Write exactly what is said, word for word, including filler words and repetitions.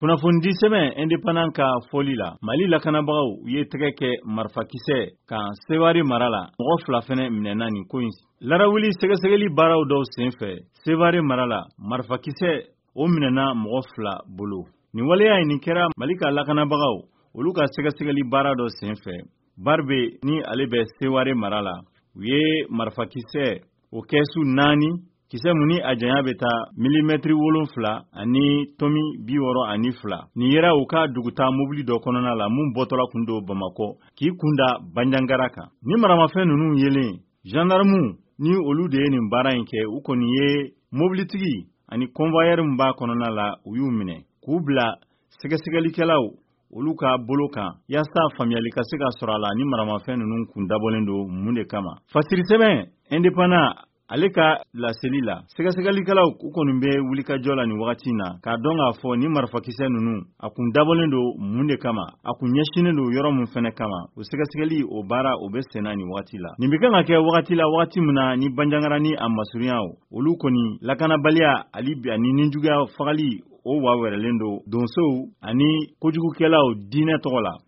Kunnafoni di sɛbɛn indépendant ka foli la Mali lakanabagaw u ye tɛgɛ kɛ marifakisɛ kan Seware mara la mɔgɔ fila fɛnɛ minɛna nin ko in larawuli sɛgɛsɛgɛli baaraw dɔw senfɛ Seware mara la marifakisɛ o minɛna mɔgɔ fila bolo nin waleya nin kɛra Mali ka lakanabagaw olu ka sɛgɛsɛgɛli baara dɔ senfɛ Barbe ni ale bɛ Seware mara la u ye marifakisɛ o kɛsu naani kisɛ mun ni a janya bɛ taa milimètre wolonfila ani tomi bi wɔɔrɔ ani fila nin yera u ka duguta mobili dɔ kɔnɔna la mun bɔtɔla kun do Bamakɔ k'i kunda Banjangara kan ni maramafɛn ninnu yelen gendarme ni olu de ye nin baara in kɛ u kɔni ye mobilitigi ani convoyeur min b'a kɔnɔna la u y'u minɛ k'u bila sɛgɛsɛgɛlikɛlaw olu ka bolo kan yasa faamuyali ka se ka sɔrɔ a la ni maramafɛn ninnu kun dabɔlen do mun de kama fasiri sɛbɛn indépendant ale ka laseli la sɛgɛsɛgɛlikɛlaw u kɔni bɛ wulikajɔ la nin wagati na k'a dɔn k'a fɔ ni marifakisɛ ninnu a kun dabɔlen do mun de kama a kun ɲɛsinen do yɔrɔ mun fɛnɛ kama o sɛgɛsɛgɛli o baara o bɛ senna nin wagati la nin bɛ kan ka kɛ wagati la wagati min na ni Banjangara ni a masurunya olu kɔni lakanabaliya ali bi ani ninjuguya fagali o wa wɛrɛlen do donsow ani kojugukɛlaw diinɛ tɔgɔ la